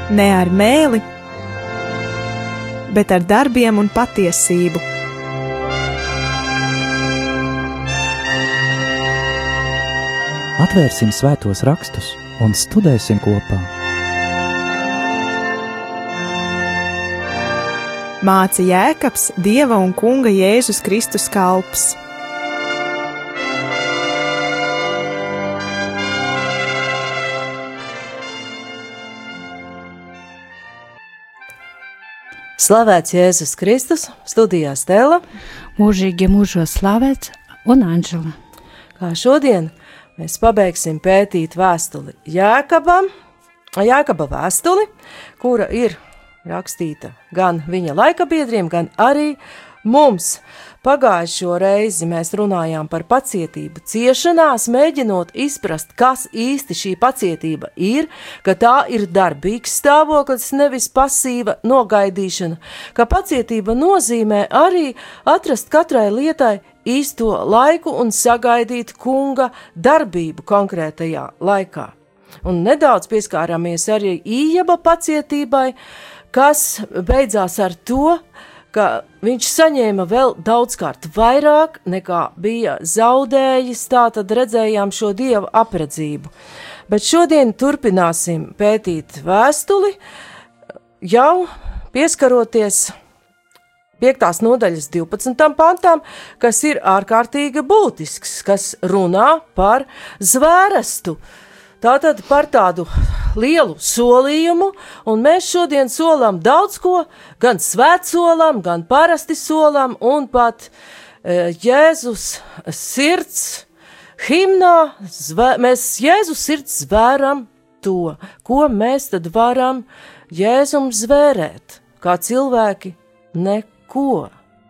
ne ar mēli, bet ar darbiem un patiesību. Atvērsim svētos rakstus un studēsim kopā. Māca Jēkabs, Dieva un Kunga Jēzus Kristus kalps. Slavēts Jēzus Kristus, studijā Stela, mūžīgi mūžos slavēts un Anžela. Kā šodien mēs pabeigsim pētīt vēstuli Jēkaba vēstuli, kura ir rakstīta gan viņa laikabiedriem, gan arī mums. Pagājušo reizi mēs runājām par pacietību ciešanās, mēģinot izprast, kas īsti šī pacietība ir, ka tā ir darbīgs stāvoklis, nevis pasīva nogaidīšana, ka pacietība nozīmē arī atrast katrai lietai īsto laiku un sagaidīt kunga darbību konkrētajā laikā. Un nedaudz pieskārāmies arī Ījaba pacietībai, kas beidzās ar to, ka viņš saņēma vēl daudzkārt vairāk nekā bija zaudējis, tātad redzējām šo Dieva apredzību. Bet šodien turpināsim pētīt vēstuli, jau pieskaroties 5. nodaļas 12. pantām, kas ir ārkārtīgi būtisks, kas runā par zvērestu. Tātad par tādu lielu solījumu, un mēs šodien solam daudz ko, gan svētsolam, gan parasti solam, un pat Jēzus sirds himnā, mēs Jēzus sirds zvēram to, ko mēs tad varam Jēzum zvērēt, kā cilvēki neko.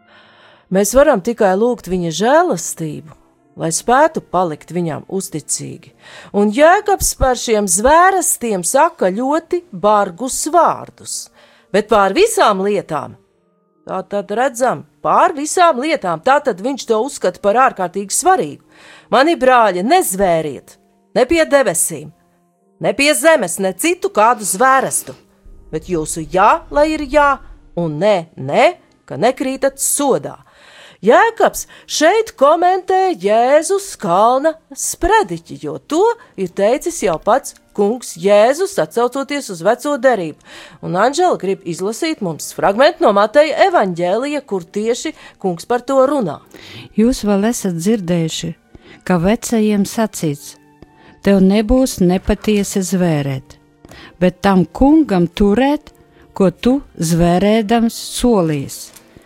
Mēs varam tikai lūgt viņa žēlastību, lai spētu palikt viņam uzticīgi. Un Jēkabs par šiem zvērestiem saka ļoti bargus vārdus, bet pār visām lietām, tātad redzam, pār visām lietām, tātad viņš to uzskata par ārkārtīgi svarīgu. Mani brāļi, nezvēriet, ne pie debesīm, ne pie zemes, ne citu kādu zvērestu, bet jūsu jā, lai ir jā, un nē, ka nekrītat sodā. Jēkabs šeit komentē Jēzus kalna sprediķi, jo to ir teicis jau pats kungs Jēzus, atsaucoties uz veco derību. Un Anžela grib izlasīt mums fragmentu no Mateja evaņģēlija, kur tieši kungs par to runā. Jūs vēl esat dzirdējuši, ka vecajiem sacīts, tev nebūs nepatiesi zvērēt, bet tam kungam turēt, ko tu zvērēdams solīs.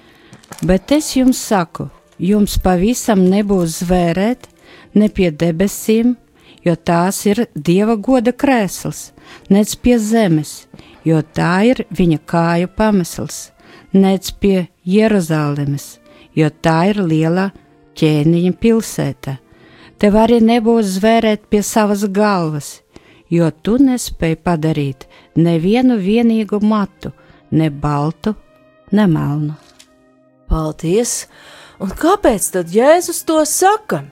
Bet es jums saku, jums pavisam nebūs zvērēt ne pie debesīm, jo tās ir Dieva goda krēsls, nec pie zemes, jo tā ir viņa kāju pamesls, nec pie Jeruzalemes, jo tā ir lielā ķēniņa pilsēta. Tev arī nebūs zvērēt pie savas galvas, jo tu nespēji padarīt nevienu vienīgu matu, ne baltu, ne melnu. Paldies! Un kāpēc tad Jēzus to saka?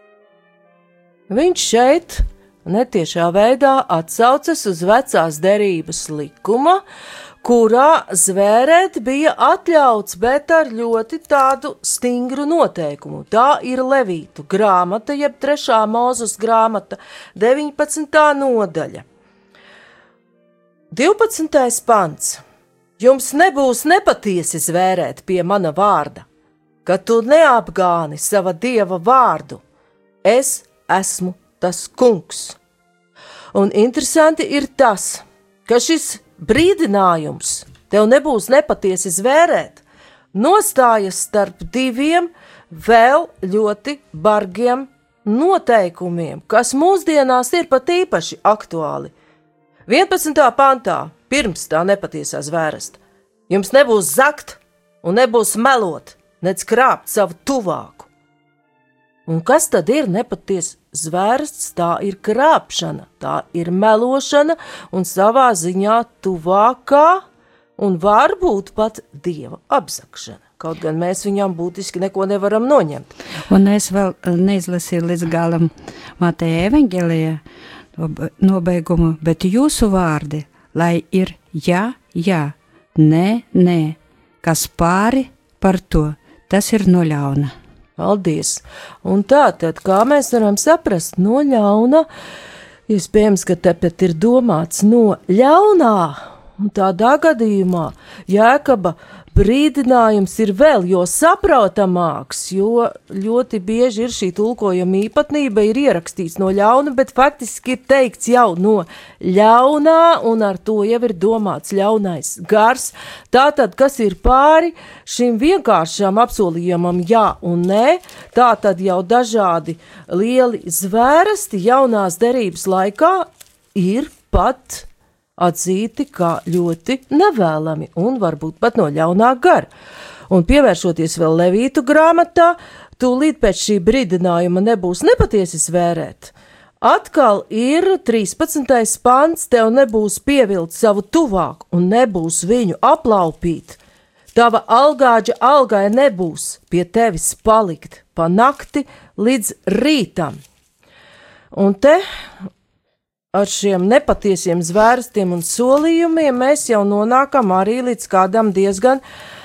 Viņš šeit netiešā veidā atsaucas uz vecās derības likuma, kurā zvērēt bija atļauts, bet ar ļoti tādu stingru noteikumu. Tā ir Levītu grāmata, jeb 3. Mūzes grāmata, 19. nodaļa. 12. pants. Jums nebūs nepatiesi zvērēt pie mana vārda, ka tu neapgāni sava Dieva vārdu. Es esmu tas kungs. Un interesanti ir tas, ka šis brīdinājums tev nebūs nepatiesi zvērēt, nostājas starp diviem vēl ļoti bargiem noteikumiem, kas mūsdienās ir pat īpaši aktuāli. 11. pantā. Pirms tā nepatiesā zvēresta. Jums nebūs zakt un nebūs melot, nec krāpt savu tuvāku. Un kas tad ir nepatiesa zvērsts? Tā ir krāpšana, tā ir melošana un savā ziņā tuvākā un varbūt pat Dieva apzakšana. Kaut gan mēs viņam būtiski neko nevaram noņemt. Un es vēl neizlasīju līdz galam Mateja evaņģēlijā nobeigumu, bet jūsu vārdi, lai ir jā, jā, nē, nē, kas pāri par to, tas ir no ļauna. Paldies! Un tātad, kā mēs varam saprast, no ļauna, iespējams, ka tepat ir domāts no ļaunā, un tādā gadījumā Jēkaba brīdinājums ir vēl jo saprotamāks, jo ļoti bieži ir šī tulkojuma īpatnība, ir ierakstīts no ļauna, bet faktiski ir teikts jau no ļaunā, un ar to jau ir domāts ļaunais gars. Tātad, kas ir pāri šim vienkāršām apsolījumam jā un nē, tātad jau dažādi lieli zvērsti jaunās derības laikā ir pat atzīti kā ļoti nevēlami un varbūt pat no ļaunā gara. Un pievēršoties vēl Levītu grāmatā, tūlīt pēc šī brīdinājuma nebūs nepatiesi zvērēt. Atkal ir 13. pants, tev nebūs pievilt savu tuvāku un nebūs viņu aplaupīt. Tava algāģa algai nebūs pie tevis palikt pa nakti līdz rītam. Un te ar šiem nepatiesiem zvērstiem un solījumiem mēs jau nonākam arī līdz kādam diezgan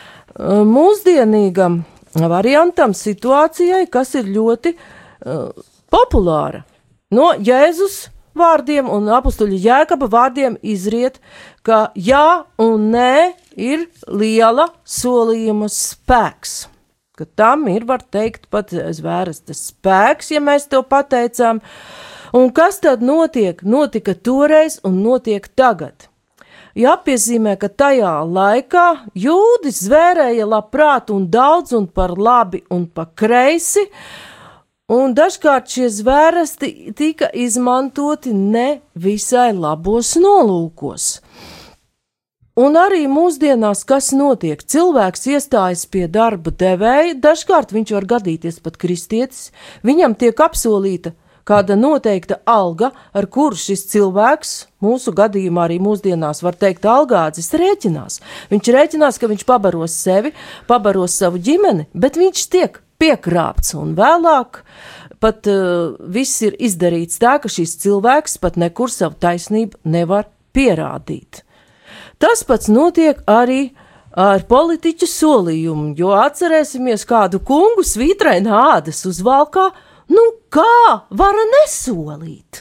mūsdienīgam variantam, situācijai, kas ir ļoti populāra. No Jēzus vārdiem un apustuļa Jēkaba vārdiem izriet, ka jā un nē ir liela solījuma spēks. Ka tam ir, var teikt, pat zvērsta spēks, ja mēs to pateicām. Un kas tad notiek? Notika toreiz un notiek tagad. Jāpiezīmē, ka tajā laikā jūdi zvērēja labprāt un daudz un par labi un pa kreisi, un dažkārt šie zvērsti tika izmantoti ne visai labos nolūkos. Un arī mūsdienās, kas notiek? Cilvēks iestājas pie darba devēja, dažkārt viņš var gadīties pat kristietis, viņam tiek apsolīta kāda noteikta alga, ar kuru šis cilvēks, mūsu gadījumā arī mūsdienās var teikt algādzis, rēķinās. Viņš rēķinās, ka viņš pabaros sevi, pabaros savu ģimeni, bet viņš tiek piekrāpts un vēlāk pat viss ir izdarīts tā, ka šis cilvēks pat nekur savu taisnību nevar pierādīt. Tas pats notiek arī ar politiķu solījumu, jo atcerēsimies kādu kungu svītraina ādas uzvalkā, nu kā var nesolīt?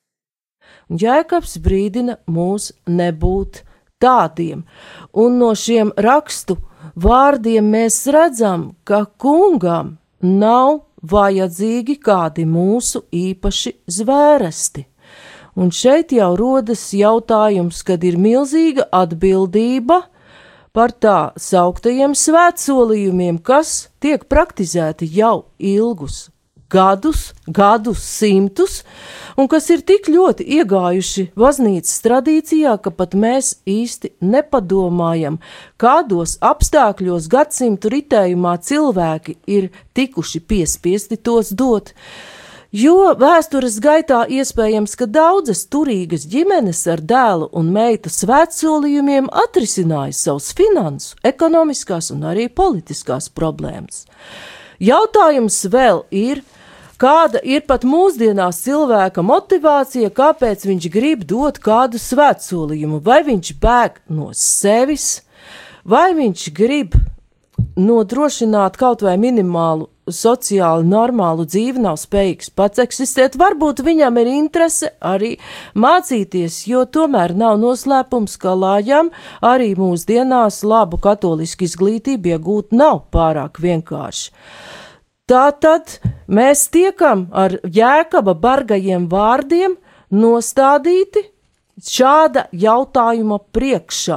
Jēkabs brīdina mūs nebūt tādiem, un no šiem rakstu vārdiem mēs redzam, ka kungam nav vajadzīgi kādi mūsu īpaši zvēresti. Un šeit jau rodas jautājums, kad ir milzīga atbildība par tā sauktajiem svētsolījumiem, kas tiek praktizēti jau ilgus gadus simtus, un kas ir tik ļoti iegājuši baznīcas tradīcijā, ka pat mēs īsti nepadomājam, kādos apstākļos gadsimtu ritējumā cilvēki ir tikuši piespiesti tos dot. Jo vēstures gaitā iespējams, ka daudzas turīgas ģimenes ar dēlu un meitu svētsolījumiem atrisināja savus finansu, ekonomiskās un arī politiskās problēmas. Jautājums vēl ir, kāda ir pat mūsdienās cilvēka motivācija, kāpēc viņš grib dot kādu svētsolījumu, vai viņš bēg no sevis, vai viņš grib nodrošināt kaut vai minimālu sociāli normālu dzīvi, nav spējīgs pats eksistēt, varbūt viņam ir interese arī mācīties, jo tomēr nav noslēpums, ka lājām arī mūsdienās labu katolisku izglītību iegūt nav pārāk vienkārši. Tātad mēs tiekam ar Jēkaba bargajiem vārdiem nostādīti šāda jautājuma priekšā.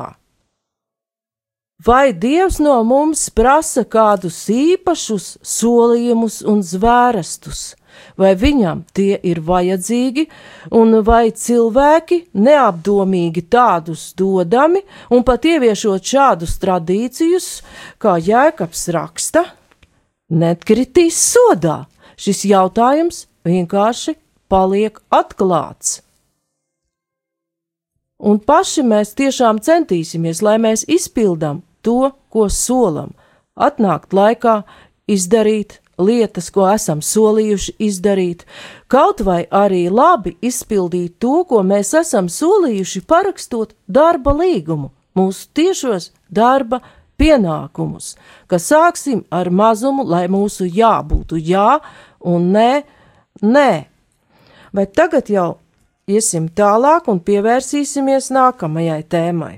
Vai Dievs no mums prasa kādus īpašus solījumus un zvērestus, vai viņam tie ir vajadzīgi, un vai cilvēki neapdomīgi tādus dodami, un pat ieviešot šādus tradīcijus, kā Jēkabs raksta, netkritīs sodā. Šis jautājums vienkārši paliek atklāts. Un paši mēs tiešām centīsimies, lai mēs izpildām to, ko solam, atnākt laikā, izdarīt lietas, ko esam solījuši izdarīt, kaut vai arī labi izpildīt to, ko mēs esam solījuši parakstot darba līgumu, mūsu tiešos darba pienākumus, ka sāksim ar mazumu, lai mūsu jā būtu jā un nē, nē. Bet tagad jau iesim tālāk un pievērsīsimies nākamajai tēmai.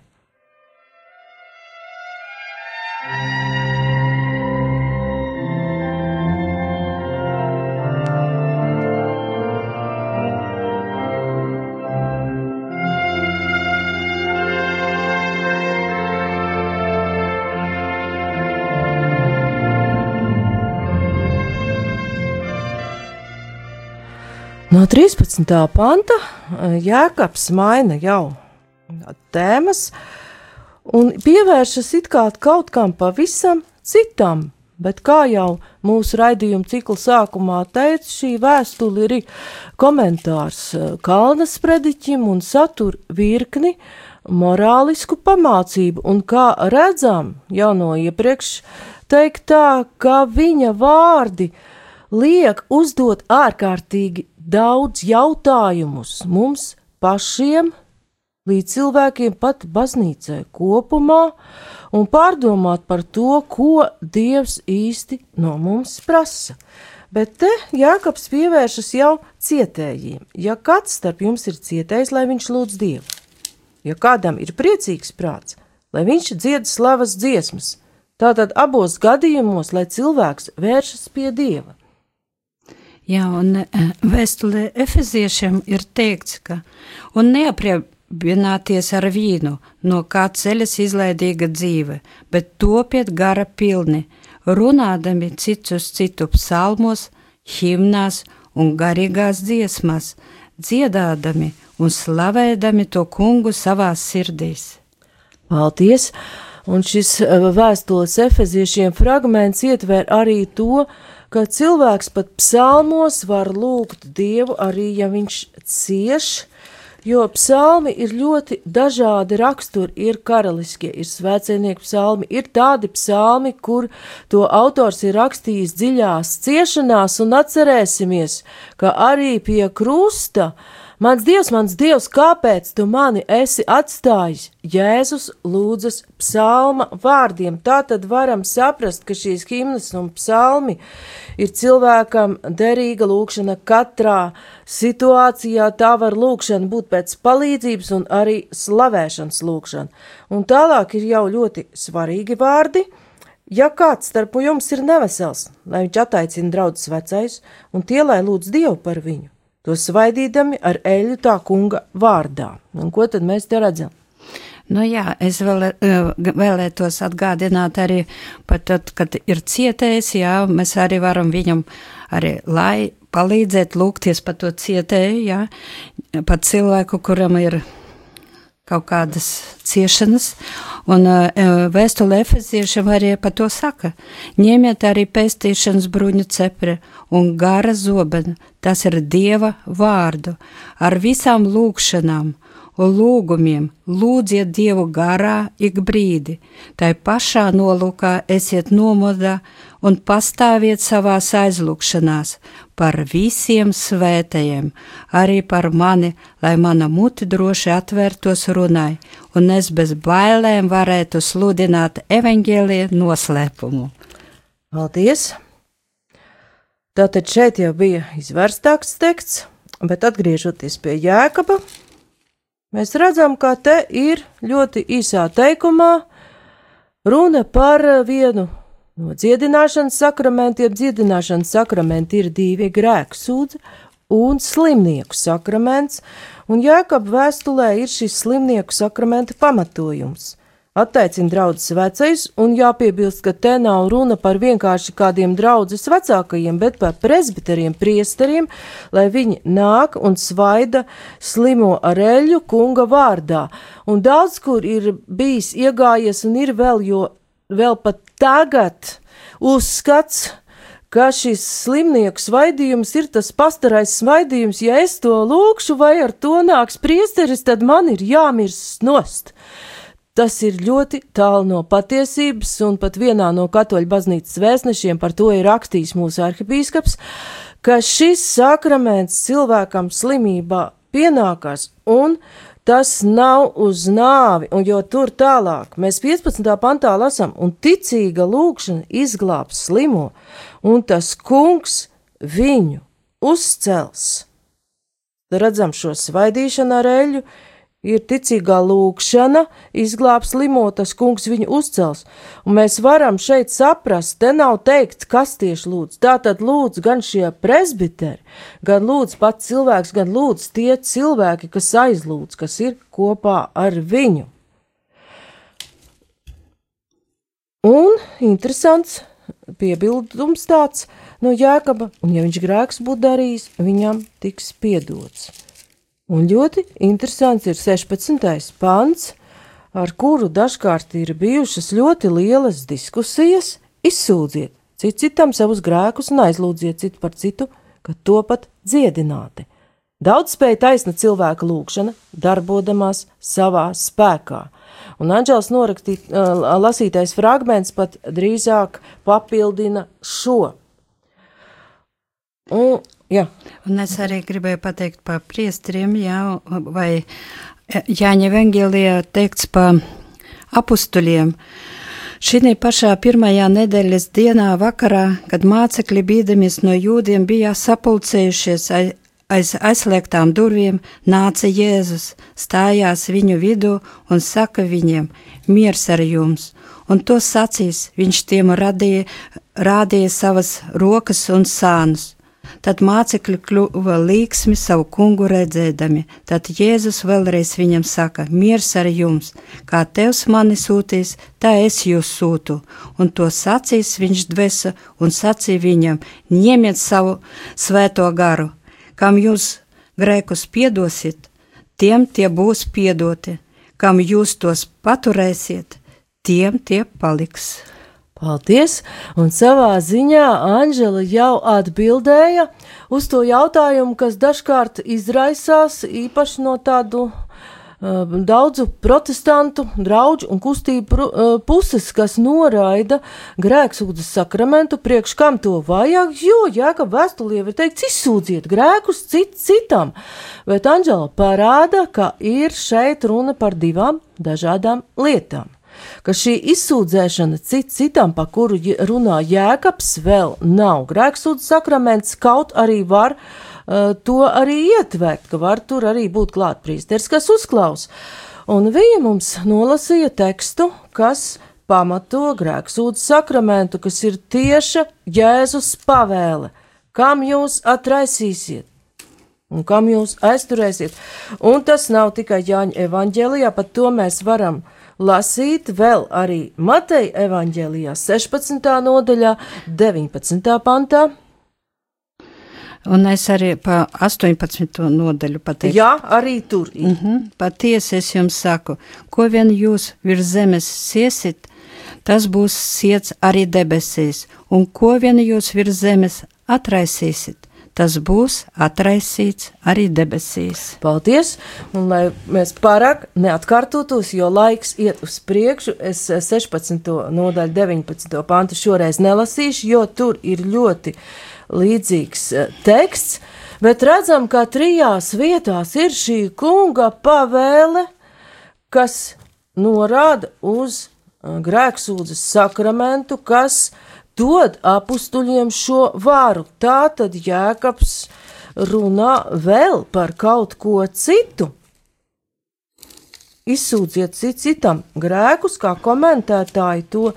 No 13. panta Jēkabs maina jau tēmas un pievēršas it kā kaut kam pavisam citam, bet kā jau mūsu raidījuma cikla sākumā teica, šī vēstule ir komentārs Kalnas prediķim un satur virkni morālisku pamācību, un kā redzam jau no iepriekš teikt tā, ka viņa vārdi liek uzdot ārkārtīgi daudz jautājumus mums pašiem, līdz cilvēkiem pat baznīcai kopumā, un pārdomāt par to, ko Dievs īsti no mums prasa. Bet te Jēkabs pievēršas jau cietējiem. Ja kāds starp jums ir cietējis, lai viņš lūdz Dievu. Ja kādam ir priecīgs prāts, lai viņš dzied slavas dziesmas. Tātad abos gadījumos, lai cilvēks vēršas pie Dieva. Jā, un vēstulē Efeziešiem ir teikts, ka un neapriebināties ar vīnu, no kā ceļas izlaidīga dzīve, bet topiet gara pilni, runādami cits uz citu psalmos, himnās un garīgās dziesmās, dziedādami un slavēdami to kungu savās sirdīs. Paldies! Un šis vēstules Efeziešiem fragments ietver arī to, ka cilvēks pat psalmos var lūgt Dievu arī, ja viņš cieš, jo psalmi ir ļoti dažādi raksturi, ir karaliskie, ir svētcenieku psalmi, ir tādi psalmi, kur to autors ir rakstījis dziļās ciešanās, un atcerēsimies, ka arī pie krusta Mans Dievs, kāpēc tu mani esi atstājis? Jēzus lūdzas psalma vārdiem. Tā tad varam saprast, ka šīs himnas un psalmi ir cilvēkam derīga lūkšana katrā situācijā. Tā var lūkšana būt pēc palīdzības un arī slavēšanas lūkšana. Un tālāk ir jau ļoti svarīgi vārdi. Ja kāds starp jums ir nevesels, lai viņš attaicina draudzes vecais, un tie, lai lūdz Dievu par viņu, to svaidīdami ar eļļu tā kunga vārdā. Un ko tad mēs te redzam? Nu jā, es vēlētos atgādināt arī par tad, kad ir cietējis, jā, mēs arī varam viņam arī, lai palīdzēt lūgties par to cietēju, jā, par cilvēku, kuram ir kaut kādas ciešanas, un vēstule Efeziešiem arī par to saka. Ņemiet arī pestīšanas bruņu cepre un gara zobena, tas ir Dieva vārdu, ar visām lūgšanām un lūgumiem lūdziet Dievu garā ik brīdi, tai pašā nolūkā esiet nomodā un pastāviet savās aizlūgšanās par visiem svētajiem, arī par mani, lai mana muti droši atvērtos runai, un es bez bailēm varētu sludināt evaņģēlija noslēpumu. Paldies! Tātad šeit jau bija izvērstāks teksts, bet atgriežoties pie Jēkaba, mēs redzam, ka te ir ļoti īsā teikumā runa par vienu no dziedināšanas sakramentiem. Dziedināšanas sakramenti ir divi: grēksūdze un slimnieku sakraments, un Jēkaba vēstulē ir šis slimnieku sakramenta pamatojums. Attaicina draudzes vecais, un jāpiebilst, ka te nav runa par vienkārši kādiem draudzes vecākajiem, bet par presbiteriem, priesteriem, lai viņi nāk un svaida slimo ar eļļu kunga vārdā. Un daudz kur ir bijis iegājies un ir vēl pat tagad uzskats, ka šis slimnieku svaidījums ir tas pastarais svaidījums. Ja es to lūkšu vai ar to nāks priesteris, tad man ir jāmirst nost. Tas ir ļoti tālu no patiesības, un pat vienā no katoļu baznīcas vēstnešiem par to ir rakstījis mūsu arhibīskaps, ka šis sakraments cilvēkam slimībā pienākās, un tas nav uz nāvi, un jo tur tālāk mēs 15. pantā lasām, un ticīga lūkšana izglābs slimo, un tas kungs viņu uzcels. Tad redzam šo svaidīšanu ar eļļu, ir ticīgā lūkšana, izglābs slimo, tas kungs viņu uzcels. Un mēs varam šeit saprast, te nav teikts, kas tieši lūdz. Tātad lūdz gan šie presbiteri, gan lūdz pats cilvēks, gan lūdz tie cilvēki, kas aizlūdz, kas ir kopā ar viņu. Un interesants piebildums tāds no Jēkaba, un ja viņš grēks būtu darījis, viņam tiks piedots. Un ļoti interesants ir 16. pants, ar kuru dažkārt ir bijušas ļoti lielas diskusijas. Izsūdziet citam savus grēkus un aizlūdziet citu par citu, ka topat dziedināti. Daudz spēja taisna cilvēka lūkšana, darbodamās savā spēkā. Un Anģels lasītais fragments pat drīzāk papildina šo. Un es arī gribēju pateikt par priesteriem, vai Jāņa evangelijā teikts par apustuļiem. Šī pašā pirmajā nedēļas dienā vakarā, kad mācekļi bīdamies no jūdiem bija sapulcējušies aiz aizslēgtām durvīm, nāca Jēzus, stājās viņu vidū un saka viņiem: miers ar jums! Un to sacīs, viņš tiem rādīja savas rokas un sānus. Tad mācekļi kļuva līksmi savu kungu redzēdami. Tad Jēzus vēlreiz viņam saka: miers ar jums, kā tevs mani sūtīs, tā es jūs sūtu. Un to sacīs viņš dvesa un sacīja viņam: ņemiet savu svēto garu, kam jūs grēkus piedosiet, tiem tie būs piedoti, kam jūs tos paturēsiet, tiem tie paliks. Paldies, un savā ziņā Anžela jau atbildēja uz to jautājumu, kas dažkārt izraisās īpaši no tādu daudzu protestantu, draugu un kustību puses, kas noraida grēksūdzes sakramentu, priekš kam to vajag, jo Jēkaba vēstulē ir teikts: izsūdziet grēkus citam, bet Anžela parāda, ka ir šeit runa par divām dažādām lietām. Ka šī izsūdzēšana citam, pa kuru runā Jēkabs, vēl nav grēksūdzes sakraments, kaut arī var to arī ietvert, ka var tur arī būt klāt priesteris, kas uzklaus. Un viņa mums nolasīja tekstu, kas pamato grēksūdzes sakramentu, kas ir tieša Jēzus pavēle, kam jūs atraisīsiet un kam jūs aizturēsiet. Un tas nav tikai Jāņa evaņģēlijā, pat to mēs varam lasīt vēl arī Mateja evaņģēlijā 16. nodaļā, 19. pantā. Un es arī pa 18. nodaļu pateikšu. Jā, arī tur ir. Patiesi es jums saku, ko vien jūs virs zemes siesit, tas būs siets arī debesīs, un ko vien jūs virs zemes atraisīsit, tas būs atraisīts arī debesīs. Paldies, un lai mēs pārāk neatkārtotos, jo laiks iet uz priekšu, es 16. nodaļu 19. pantu šoreiz nelasīšu, jo tur ir ļoti līdzīgs teksts, bet redzam, ka 3 vietās ir šī kunga pavēle, kas norāda uz grēksūdzes sakramentu, kas dod apustuļiem šo varu. Tātad Jēkabs runā vēl par kaut ko citu. Izsūdziet citam grēkus, kā komentētāji to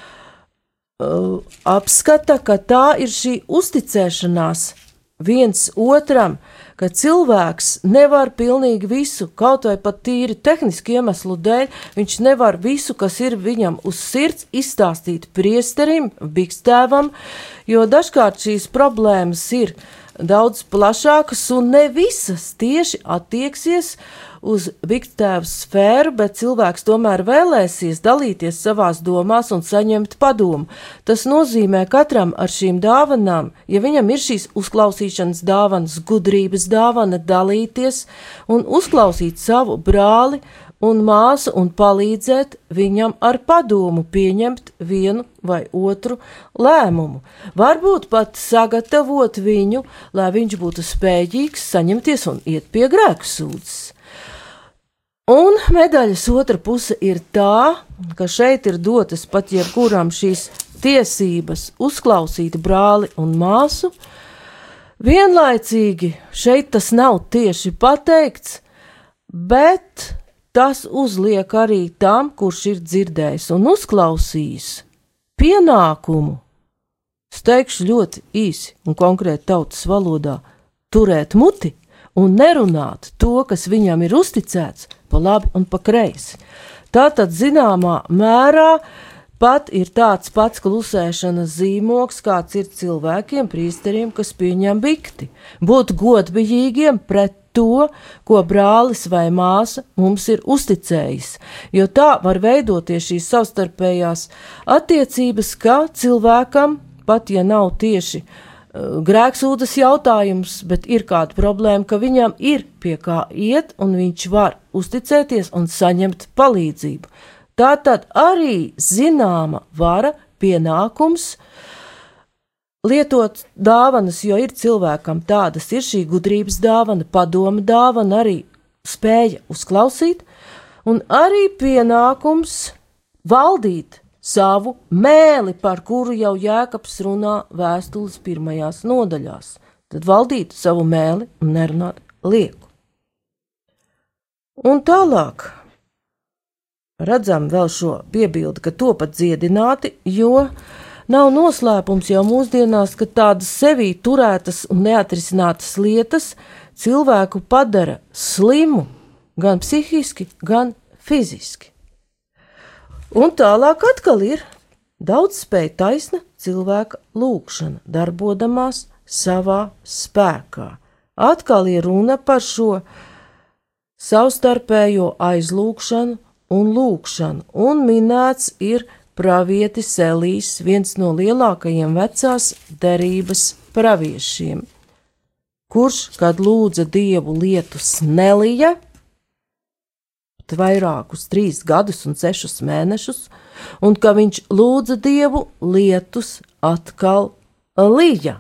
apskata, ka tā ir šī uzticēšanās viens otram, ka cilvēks nevar pilnīgi visu, kaut vai pat tīri tehniski iemeslu dēļ, viņš nevar visu, kas ir viņam uz sirds, izstāstīt priesterim, bikstēvam, jo dažkārt šīs problēmas ir daudz plašākas un ne visas tieši attieksies uz bikstēvu sfēru, bet cilvēks tomēr vēlēsies dalīties savās domās un saņemt padomu. Tas nozīmē katram ar šīm dāvanām, ja viņam ir šīs uzklausīšanas dāvanas, gudrības dāvana, dalīties un uzklausīt savu brāli un māsu un palīdzēt viņam ar padomu pieņemt vienu vai otru lēmumu. Varbūt pat sagatavot viņu, lai viņš būtu spējīgs saņemties un iet pie grēksūdzes. Un medaļas otra puse ir tā, ka šeit ir dotas pat jebkuram šīs tiesības uzklausīt brāli un māsu. Vienlaicīgi šeit tas nav tieši pateikts, bet tas uzliek arī tam, kurš ir dzirdējis un uzklausījis pienākumu, es teikšu ļoti īsi un konkrēti tautas valodā, turēt muti un nerunāt to, kas viņam ir uzticēts, pa labi un pa kreisi. Tātad zināmā mērā pat ir tāds pats klusēšanas zīmoks, kāds ir cilvēkiem, priesteriem, kas pieņem bikti. Būt godbijīgiem pret to, ko brālis vai māsa mums ir uzticējis, jo tā var veidoties šīs savstarpējās attiecības, ka cilvēkam, pat ja nav tieši grēksūdzes jautājums, bet ir kāda problēma, ka viņam ir pie kā iet un viņš var uzticēties un saņemt palīdzību. Tātad arī zināma vara, pienākums lietot dāvanas, jo ir cilvēkam tādas ir šī gudrības dāvana, padoma dāvana, arī spēja uzklausīt, un arī pienākums valdīt savu mēli, par kuru jau Jēkabs runā vēstules 1. nodaļās. Tad valdīt savu mēli un nerunāt lieku. Un tālāk redzam vēl šo piebildi, ka to pat dziedināti, jo nav noslēpums jau mūsdienās, ka tādas sevī turētas un neatrisinātas lietas cilvēku padara slimu gan psihiski, gan fiziski. Un tālāk atkal ir daudzspēja taisna cilvēka lūgšana, darbodamās savā spēkā. Atkal ir runa par šo savstarpējo aizlūgšanu un lūgšanu, un minēts ir pravietis Elijas, viens no lielākajiem vecās derības praviešiem, kurš, kad lūdza Dievu lietus nelija, vairākus 3 gadus un 6 mēnešus, un ka viņš lūdza Dievu lietus atkal lija.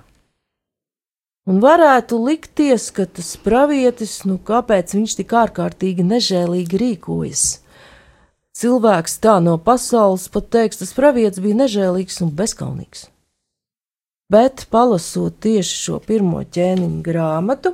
Un varētu likties, ka tas pravietis, kāpēc viņš tik ārkārtīgi nežēlīgi rīkojas. Cilvēks tā no pasaules pat teiks, tas pravietis bija nežēlīgs un bezkaunīgs. Bet, palasot tieši šo 1. ķēniņa grāmatu,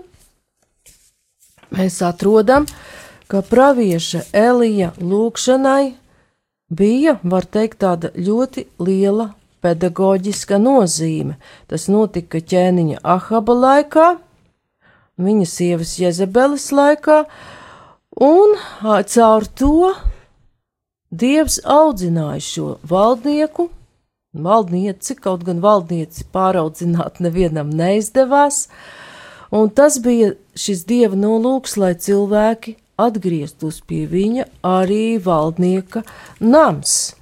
mēs atrodam, ka pravieša Elija lūgšanai bija, var teikt, tāda ļoti liela pedagoģiska nozīme. Tas notika ķēniņa Ahaba laikā, viņa sievas Jezebeles laikā, un caur to Dievs audzināja šo valdnieci, kaut gan valdnieci pāraudzināt nevienam neizdevās, un tas bija šis Dieva nolūks, lai cilvēki atgrieztos pie viņa arī valdnieka nams.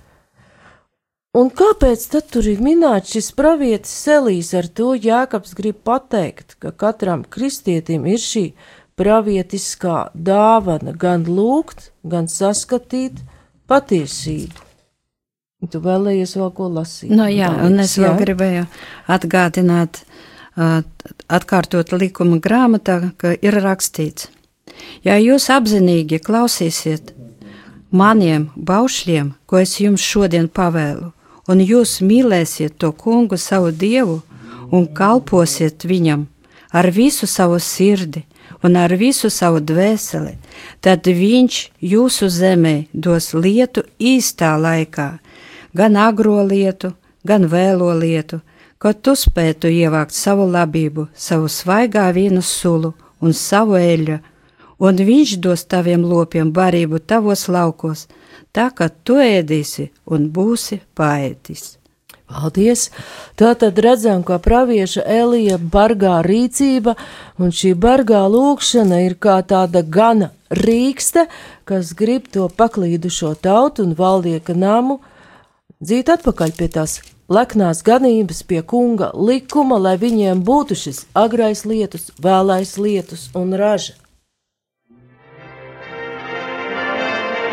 Un kāpēc tad tur ir minēts šis pravietis Elijas? Ar to Jēkabs grib pateikt, ka katram kristietim ir šī pravietiskā dāvana gan lūgt, gan saskatīt patiesību. Tu vēlējies vēl ko lasīt? Jā, un es vēl gribēju atgādināt, atkārtot likuma grāmatā, ka ir rakstīts: ja jūs apzinīgi klausīsiet maniem baušļiem, ko es jums šodien pavēlu, un jūs mīlēsiet to kungu savu Dievu un kalposiet viņam ar visu savu sirdi un ar visu savu dvēseli, tad viņš jūsu zemē dos lietu īstā laikā, gan agro lietu, gan vēlo lietu, ka tu spētu ievākt savu labību, savu svaigā vīnu sulu un savu eļļu, un viņš dos taviem lopiem barību tavos laukos, tā ka tu ēdīsi un būsi paēdis. Paldies! Tātad redzam, ka pravieša Elija bargā rīcība, un šī bargā lūgšana ir kā tāda gana rīkste, kas grib to paklīdušo tautu un valdnieka namu dzīt atpakaļ pie tās leknās ganības, pie kunga likuma, lai viņiem būtu šis agrais lietus, vēlais lietus un raža.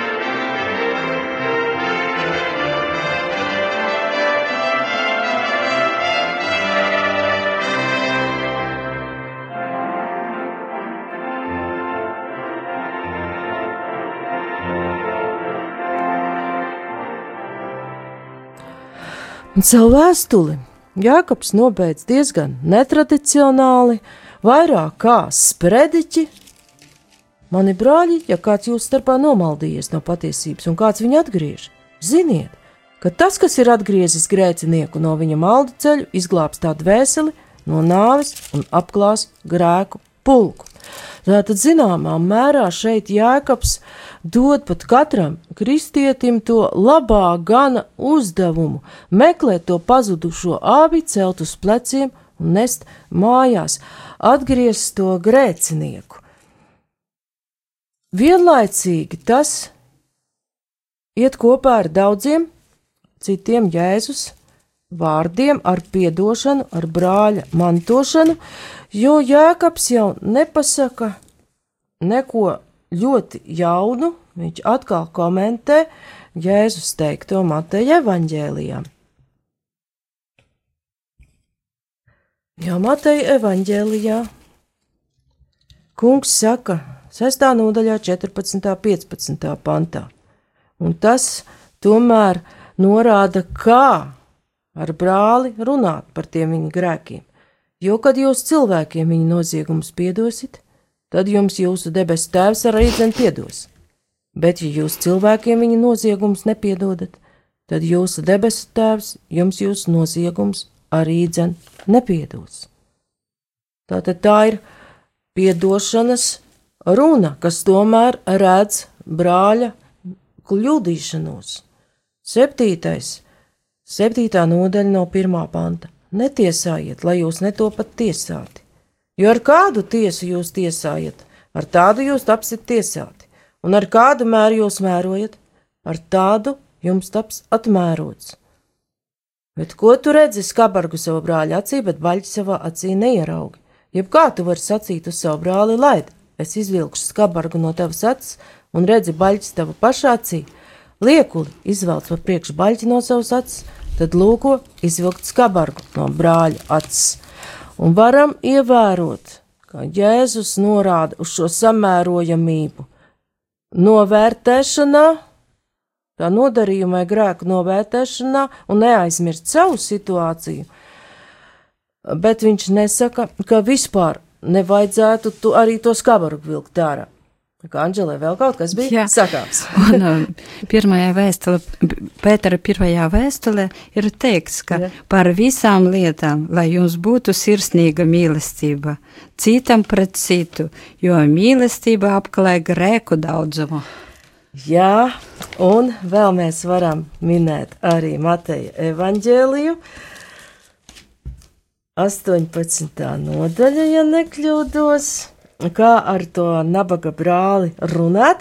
Un savu vēstuli Jākabs nobeidz diezgan netradicionāli, vairāk kā sprediķi. Mani brāļi, ja kāds jūs starpā nomaldījies no patiesības un kāds viņu atgriež, ziniet, ka tas, kas ir atgriezis grēcinieku no viņa maldu ceļu, izglābs tā dvēseli no nāves un apklās grēku pulku. Tātad zināmā mērā šeit Jākabs dod pat katram kristietim to labā gana uzdevumu, meklēt to pazudušo ābi, celt uz pleciem un nest mājās, atgriezt to grēcinieku. Vienlaicīgi tas iet kopā ar daudziem citiem Jēzus vārdiem, ar piedošanu, ar brāļa mantošanu, jo Jākabs jau nepasaka neko ļoti jaunu, viņš atkal komentē Jēzus teikto Mateja evaņģēlijā. Jā, Mateja evaņģēlijā kungs saka 6. nodaļā 14. 15. pantā, un tas tomēr norāda, kā ar brāli runāt par tiem viņa grēkiem, jo, kad jūs cilvēkiem viņa noziegumus piedosit, tad jums jūsu debesu tēvs arī dzen piedos, bet ja jūs cilvēkiem viņa noziegumus nepiedodat, tad jūsu debesu tēvs jums jūsu noziegumus arī dzen nepiedos. Tātad tā ir piedošanas runa, kas tomēr redz brāļa kļūdīšanos. 7. nodaļa no 1. panta. Netiesājiet, lai jūs netopat tiesāti, jo ar kādu tiesu jūs tiesājat, ar tādu jūs tapsiet tiesāti, un ar kādu mēru jūs mērojat, ar tādu jums taps atmērots. Bet ko tu redzi skabargu savu brāļa acī, bet baļķi savā acī neieraugi? Jeb kā tu vari sacīt uz savu brāli, laid, es izvilkšu skabargu no tavas acis un redzi baļķis tava pašā acī? Liekuli izvelc pa priekšu baļķi no savas acis, tad lūko izvilkt skabargu no brāļa acis. Un varam ievērot, ka Jēzus norāda uz šo samērojamību novērtēšanā, tā nodarījuma vai grēku novērtēšanā un neaizmirst savu situāciju, bet viņš nesaka, ka vispār nevajadzētu arī to skabargu vilkt ārā. Kā Anģelē vēl kaut kas bija sakāms. Un pirmajā vēstulē, Pētera pirmajā vēstulē ir teikts, ka par visām lietām, lai jums būtu sirsnīga mīlestība, citam pret citu, jo mīlestība apklāj grēku daudzumu. Jā, un vēl mēs varam minēt arī Mateja evaņģēliju, 18. nodaļa, ja nekļūdos. Kā ar to nabaga brāli runāt?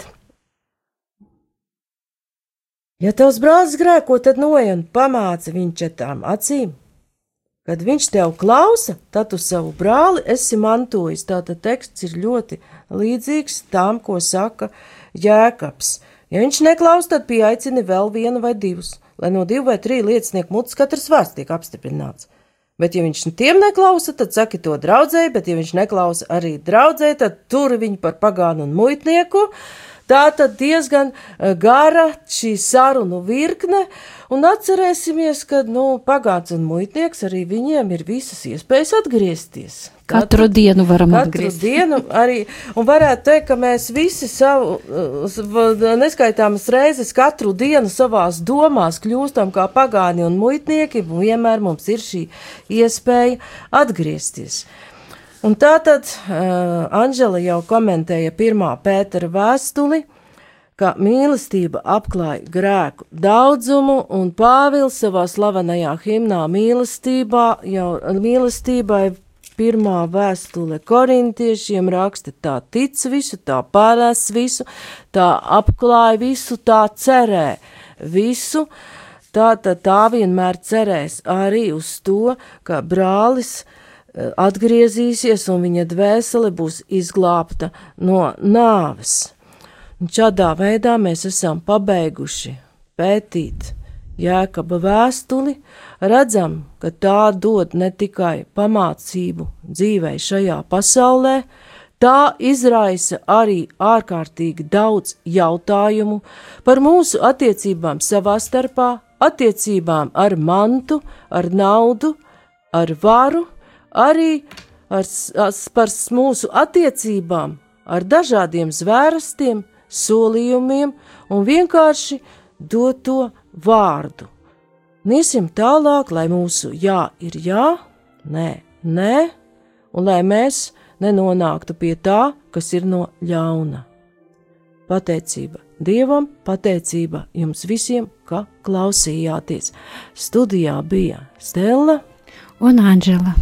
Ja tavs brālis grēko, tad noej un pamāci viņu četrām acīm. Kad viņš tev klausa, tad tu savu brāli esi mantojis. Tātad teksts ir ļoti līdzīgs tam, ko saka Jākabs. Ja viņš neklaus, tad pieaicini vēl vienu vai divus, lai no 2 vai 3 liecinieku mutes katrs vārds tiek apstiprināts. Bet, ja viņš tiem neklausa, tad saki to draudzēji, bet, ja viņš neklausa arī draudzēji, tad turi viņu par pagānu un muitnieku. Tā tad diezgan gara šī sarunu virkne, un atcerēsimies, ka, pagāns un muitnieks arī viņiem ir visas iespējas atgriezties. Katru dienu varam atgriezties. Katru dienu arī, un varētu teikt, ka mēs visi savu neskaitāmas reizes katru dienu savās domās kļūstam kā pagāni un muitnieki, un vienmēr mums ir šī iespēja atgriezties. Un tātad Anžela jau komentēja 1. Pētera vēstuli, ka mīlestība apklāj grēku daudzumu, un Pāvils savā slavenajā himnā mīlestībai 1. vēstule korintiešiem raksta: tā tic visu, tā pārēs visu, tā apklāj visu, tā cerē visu. Tātad tā vienmēr cerēs arī uz to, ka brālis atgriezīsies un viņa dvēsele būs izglābta no nāves. Un šādā veidā mēs esam pabeiguši pētīt Jākaba vēstuli, redzam, ka tā dod ne tikai pamācību dzīvei šajā pasaulē, tā izraisa arī ārkārtīgi daudz jautājumu par mūsu attiecībām savā starpā, attiecībām ar mantu, ar naudu, ar varu, arī par mūsu attiecībām ar dažādiem zvērstiem, solījumiem un vienkārši doto vārdu. Niesim tālāk, lai mūsu jā ir jā, nē, nē, un lai mēs nenonāktu pie tā, kas ir no ļauna. Pateicība Dievam, pateicība jums visiem, ka klausījāties. Studijā bija Stella un Anģela.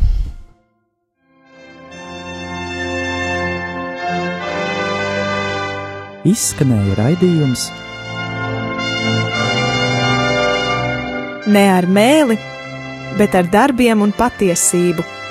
Izskanēja raidījums Ne ar mēli, bet ar darbiem un patiesību.